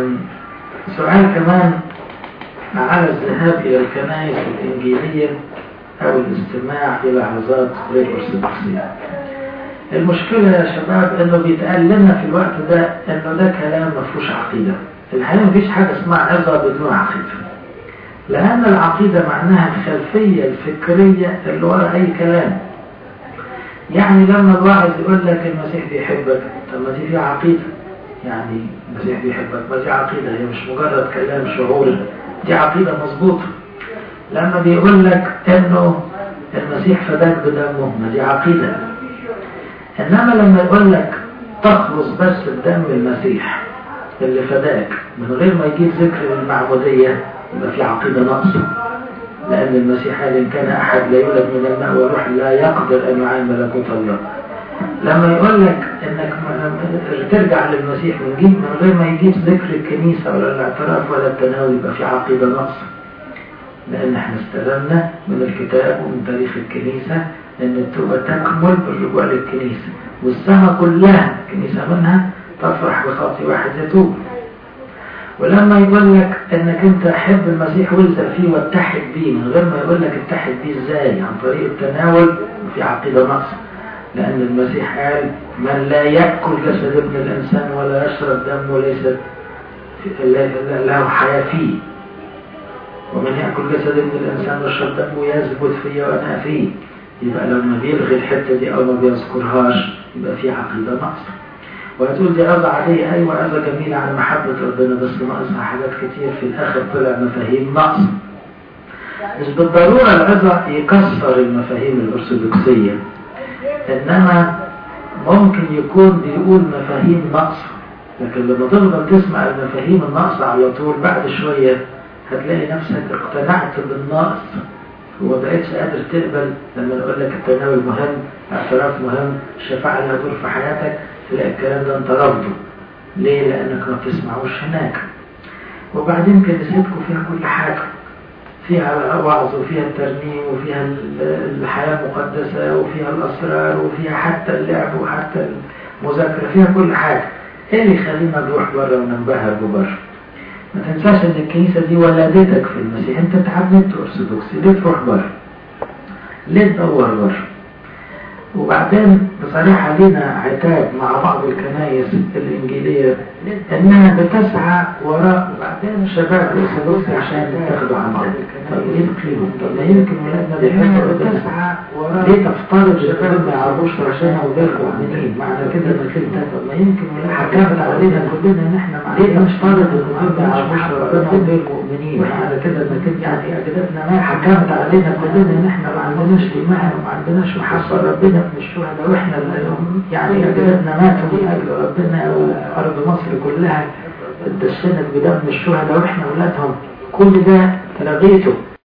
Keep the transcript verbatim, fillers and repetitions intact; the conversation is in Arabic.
سؤال كمان على الذهاب إلى الكنائس الإنجيلية أو الاستماع إلى عظات غير أرثوذكسية. المشكلة يا شباب إنه بيتقال لنا في الوقت ده إنه ده كلام مفهوش عقيدة. الحقيقة مفيش حاجة اسمها عظة بدون عقيدة، لأن العقيدة معناها الخلفية الفكرية اللي ورا أي كلام. يعني لما الواحد يقول لك المسيح بيحبك، طب ما دي فيها عقيدة. يعني المسيح بيحبك ما دي عقيدة، هي مش مجرد كلام شعوري، دي عقيدة مظبوطة. لما بيقول لك إنه المسيح فداك بدمه، ما دي عقيدة. إنما لما يقول لك تخلص بس بدم المسيح اللي فداك من غير ما يجيب ذكر للمعمودية، يبقى في عقيدة ناقصة. لأن المسيح قال إن كان أحد لا يولد من الماء والروح لا يقدر أن يعاين ملكوت الله. لما يقول لك إنك ترجع للمسيح من غير ما يجيب ذكر الكنيسة ولا الاعتراف ولا التناول، يبقى في عقيدة ناقصة. لأن احنا استلمنا من الكتاب ومن تاريخ الكنيسة أن التوبة تكمل بالرجوع للكنيسة، والسماء كلها كنيسة منها تفرح بخاطي واحد يتوب. ولما يقول لك انك انت حب المسيح والزق فيه واتحد بيه من غير ما يقول لك اتحد بيه ازاي، عن طريق التناول، في عقيدة ناقصة. لأن المسيح قال من لا يأكل جسد ابن الإنسان ولا يشرب دمه ليس له حياة فيه، ومن يأكل جسد ابن الإنسان ويشرب دمه يثبت فيه وأنا فيه. يبقى لما بيلغي الحتة دي أو ما بيذكرهاش يبقى في عقيدة ناقصة. وهتقول دي عظة عادية، أيوة عظة جميلة عن محبة ربنا، بس ناقصها حاجات كتير، في الآخر طلع مفاهيم ناقصة. مش بالضرورة العظة يكسر المفاهيم الأرثوذكسية، إنما ممكن يكون بيقول مفاهيم ناقصة. لكن لما تفضل تسمع المفاهيم الناقصة على طول، بعد شوية هتلاقي نفسك اقتنعت بالناقص وما بقتش قادر تقبل. لما نقول لك التناول مهم، اعتراف مهم، الشفاعة لها دور في حياتك، تلاقي الكلام ده انت رافضه. ليه؟ لأنك ما بتسمعوش هناك. وبعدين كنيستكم فيها كل حاجة، فيها وعظ وفيها الترنيم وفيها الحياة المقدسة وفيها الأسرار وفيها حتى اللعب وحتى المذاكرة، فيها كل حاجة. ايه اللي يخلينا نروح بره وننبهر ببره؟ ما تنساش ان الكنيسة دي ولادتك في المسيح، انت اتعلمت أرثوذكسي، ليه تروح بره؟ ليه تدور بره؟ وبعدين بصراحة لنا عتاب مع بعض الكنائس الإنجيلية إنها بتسعى وراء وبعدين شباب أرثوذكسي عشان يتخذوا عن بعض. طب يمكن طب ما يمكن ولادنا بيحبوا بتسعى وراء، ليه تفترض شباب ما يعرفوش ربنا وغير مؤمنين؟ معنى كده إنك أنت طب ما يمكن ولادنا حكمت علينا كلنا إن إحنا ليه نفترض إن ما يعرفوش ربنا وغير مؤمنين؟ معنى كده إنك أنت يعني أجدادنا ما حكمت علينا كلنا إن إحنا ما عندناش إيمان وما عندناش محبة ربنا من الشهداء، واحنا يعني أجدادنا ماتوا من أجل ربنا، وأرض مصر كلها اتدشنت بدم الشهداء واحنا أولادهم. كل ده لغيته.